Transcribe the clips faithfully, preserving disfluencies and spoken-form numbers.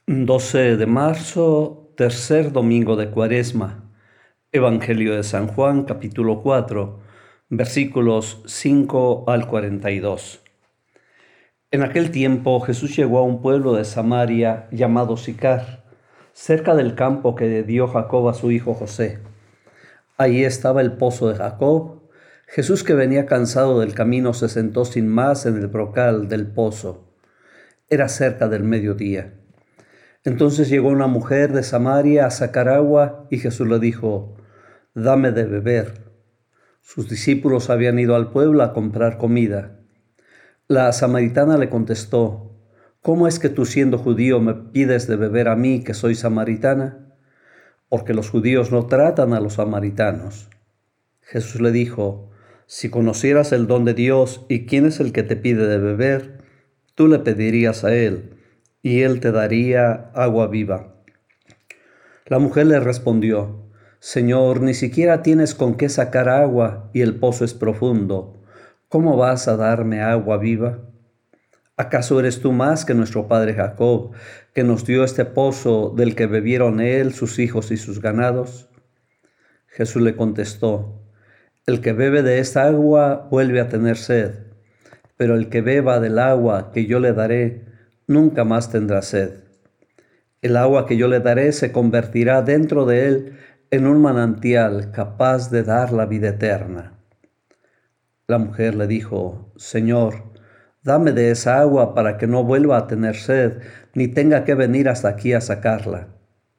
doce de marzo, tercer domingo de Cuaresma. Evangelio de San Juan, capítulo cuatro, versículos cinco al cuarenta y dos. En aquel tiempo Jesús llegó a un pueblo de Samaria llamado Sicar, cerca del campo que dio Jacob a su hijo José. Allí estaba el pozo de Jacob. Jesús, que venía cansado del camino, se sentó sin más en el brocal del pozo. Era cerca del mediodía. Entonces llegó una mujer de Samaria a sacar agua y Jesús le dijo: «Dame de beber». Sus discípulos habían ido al pueblo a comprar comida. La samaritana le contestó: «¿Cómo es que tú, siendo judío, me pides de beber a mí, que soy samaritana?». Porque los judíos no tratan a los samaritanos. Jesús le dijo: «Si conocieras el don de Dios y quién es el que te pide de beber, tú le pedirías a él, y él te daría agua viva». La mujer le respondió: «Señor, ni siquiera tienes con qué sacar agua y el pozo es profundo. ¿Cómo vas a darme agua viva? ¿Acaso eres tú más que nuestro padre Jacob, que nos dio este pozo del que bebieron él, sus hijos y sus ganados?». Jesús le contestó: «El que bebe de esta agua vuelve a tener sed, pero el que beba del agua que yo le daré nunca más tendrá sed. El agua que yo le daré se convertirá dentro de él en un manantial capaz de dar la vida eterna». La mujer le dijo: «Señor, dame de esa agua para que no vuelva a tener sed, ni tenga que venir hasta aquí a sacarla.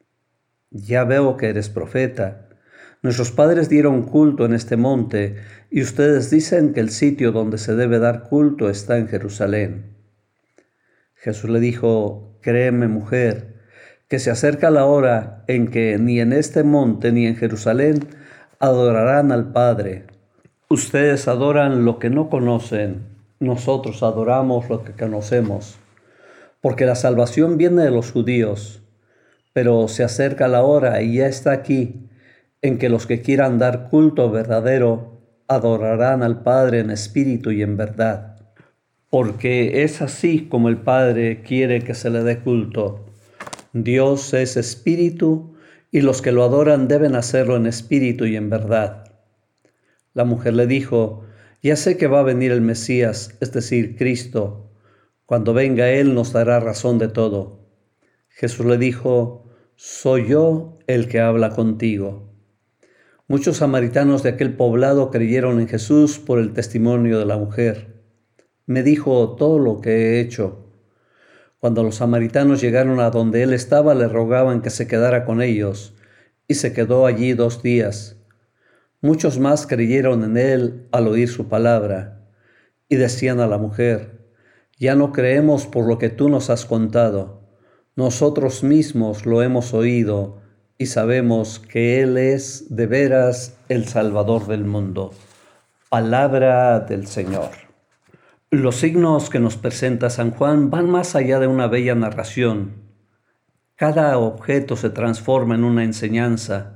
Ya veo que eres profeta. Nuestros padres dieron culto en este monte, y ustedes dicen que el sitio donde se debe dar culto está en Jerusalén». Jesús le dijo: «Créeme, mujer, que se acerca la hora en que ni en este monte ni en Jerusalén adorarán al Padre. Ustedes adoran lo que no conocen, nosotros adoramos lo que conocemos, porque la salvación viene de los judíos. Pero se acerca la hora, y ya está aquí, en que los que quieran dar culto verdadero adorarán al Padre en espíritu y en verdad. Porque es así como el Padre quiere que se le dé culto. Dios es espíritu, y los que lo adoran deben hacerlo en espíritu y en verdad». La mujer le dijo: «Ya sé que va a venir el Mesías, es decir, Cristo. Cuando venga Él nos dará razón de todo». Jesús le dijo: «Soy yo el que habla contigo». Muchos samaritanos de aquel poblado creyeron en Jesús por el testimonio de la mujer. «Me dijo todo lo que he hecho». Cuando los samaritanos llegaron a donde él estaba, le rogaban que se quedara con ellos, y se quedó allí dos días. Muchos más creyeron en él al oír su palabra, y decían a la mujer: «Ya no creemos por lo que tú nos has contado. Nosotros mismos lo hemos oído y sabemos que Él es de veras el Salvador del mundo». Palabra del Señor. Los signos que nos presenta San Juan van más allá de una bella narración. Cada objeto se transforma en una enseñanza.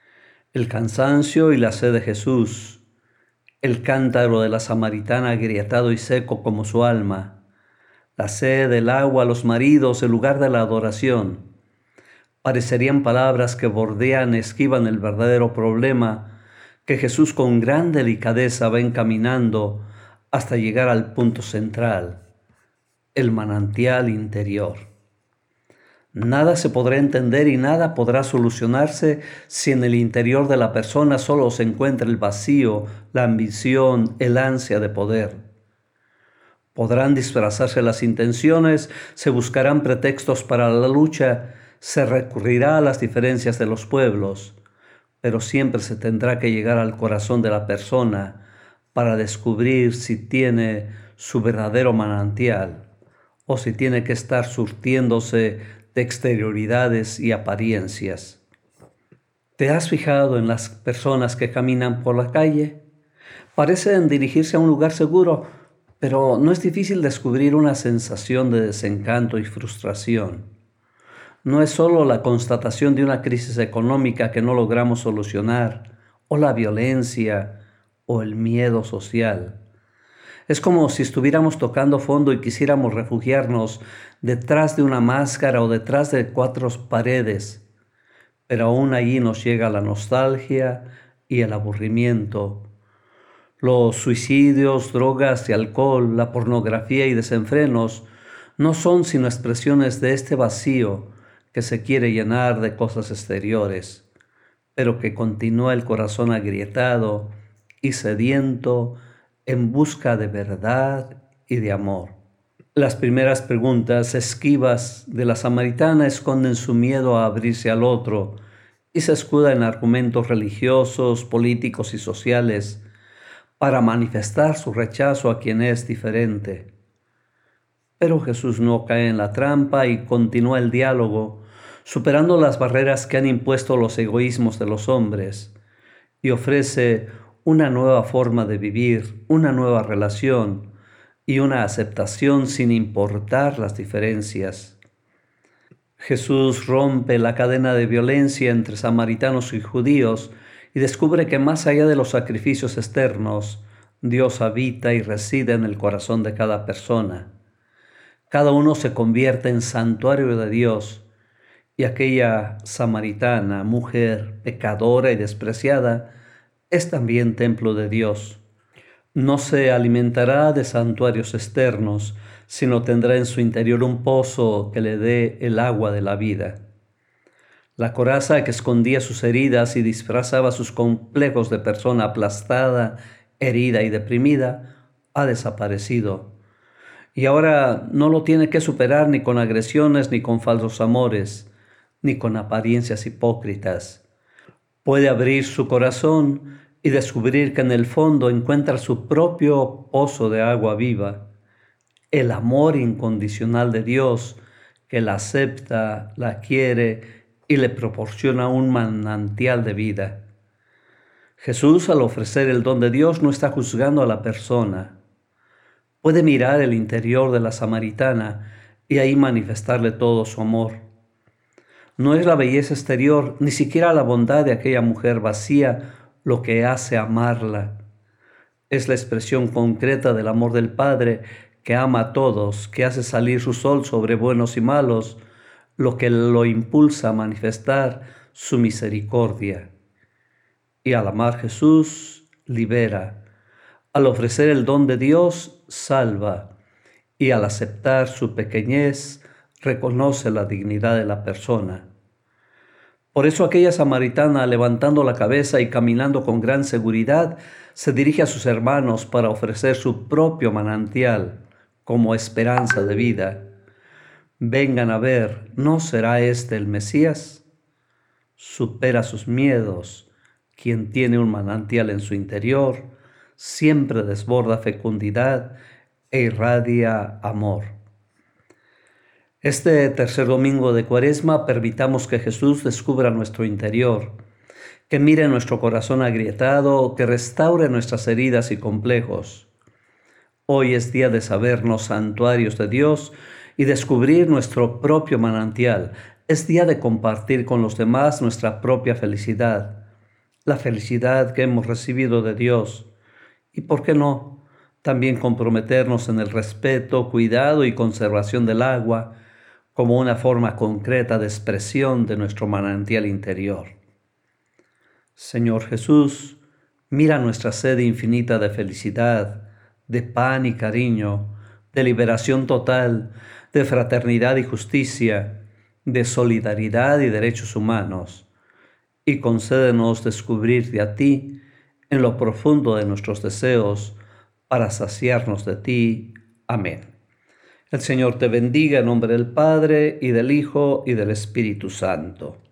El cansancio y la sed de Jesús, el cántaro de la samaritana agrietado y seco como su alma, la sed, el agua, los maridos, el lugar de la adoración. Parecerían palabras que bordean, esquivan el verdadero problema que Jesús con gran delicadeza va encaminando hasta llegar al punto central, el manantial interior. Nada se podrá entender y nada podrá solucionarse si en el interior de la persona solo se encuentra el vacío, la ambición, el ansia de poder. Podrán disfrazarse las intenciones, se buscarán pretextos para la lucha, se recurrirá a las diferencias de los pueblos, pero siempre se tendrá que llegar al corazón de la persona para descubrir si tiene su verdadero manantial o si tiene que estar surtiéndose de exterioridades y apariencias. ¿Te has fijado en las personas que caminan por la calle? Parecen dirigirse a un lugar seguro, pero no es difícil descubrir una sensación de desencanto y frustración. No es solo la constatación de una crisis económica que no logramos solucionar, o la violencia, o el miedo social. Es como si estuviéramos tocando fondo y quisiéramos refugiarnos detrás de una máscara o detrás de cuatro paredes, pero aún allí nos llega la nostalgia y el aburrimiento. Los suicidios, drogas y alcohol, la pornografía y desenfrenos no son sino expresiones de este vacío que se quiere llenar de cosas exteriores, pero que continúa el corazón agrietado y sediento en busca de verdad y de amor. Las primeras preguntas esquivas de la samaritana esconden su miedo a abrirse al otro y se escuda en argumentos religiosos, políticos y sociales para manifestar su rechazo a quien es diferente. Pero Jesús no cae en la trampa y continúa el diálogo, superando las barreras que han impuesto los egoísmos de los hombres, y ofrece una nueva forma de vivir, una nueva relación y una aceptación sin importar las diferencias. Jesús rompe la cadena de violencia entre samaritanos y judíos y descubre que más allá de los sacrificios externos, Dios habita y reside en el corazón de cada persona. Cada uno se convierte en santuario de Dios, y aquella samaritana, mujer pecadora y despreciada, es también templo de Dios. No se alimentará de santuarios externos, sino tendrá en su interior un pozo que le dé el agua de la vida. La coraza que escondía sus heridas y disfrazaba sus complejos de persona aplastada, herida y deprimida, ha desaparecido. Y ahora no lo tiene que superar ni con agresiones, ni con falsos amores, ni con apariencias hipócritas. Puede abrir su corazón y descubrir que en el fondo encuentra su propio pozo de agua viva, el amor incondicional de Dios que la acepta, la quiere y le proporciona un manantial de vida. Jesús, al ofrecer el don de Dios, no está juzgando a la persona. Puede mirar el interior de la samaritana y ahí manifestarle todo su amor. No es la belleza exterior, ni siquiera la bondad de aquella mujer vacía lo que hace amarla. Es la expresión concreta del amor del Padre que ama a todos, que hace salir su sol sobre buenos y malos, lo que lo impulsa a manifestar su misericordia. Y al amar Jesús, libera. Al ofrecer el don de Dios, salva. Y al aceptar su pequeñez, reconoce la dignidad de la persona. Por eso aquella samaritana, levantando la cabeza y caminando con gran seguridad, se dirige a sus hermanos para ofrecer su propio manantial como esperanza de vida. Vengan a ver, ¿no será este el Mesías? Supera sus miedos. Quien tiene un manantial en su interior, siempre desborda fecundidad e irradia amor. Este tercer domingo de Cuaresma, permitamos que Jesús descubra nuestro interior, que mire nuestro corazón agrietado, que restaure nuestras heridas y complejos. Hoy es día de sabernos santuarios de Dios y descubrir nuestro propio manantial. Es día de compartir con los demás nuestra propia felicidad, la felicidad que hemos recibido de Dios. Y, ¿por qué no?, también comprometernos en el respeto, cuidado y conservación del agua como una forma concreta de expresión de nuestro manantial interior. Señor Jesús, mira nuestra sed infinita de felicidad, de pan y cariño, de liberación total, de fraternidad y justicia, de solidaridad y derechos humanos, y concédenos descubrirte a ti en lo profundo de nuestros deseos para saciarnos de ti. Amén. El Señor te bendiga en nombre del Padre, y del Hijo, y del Espíritu Santo.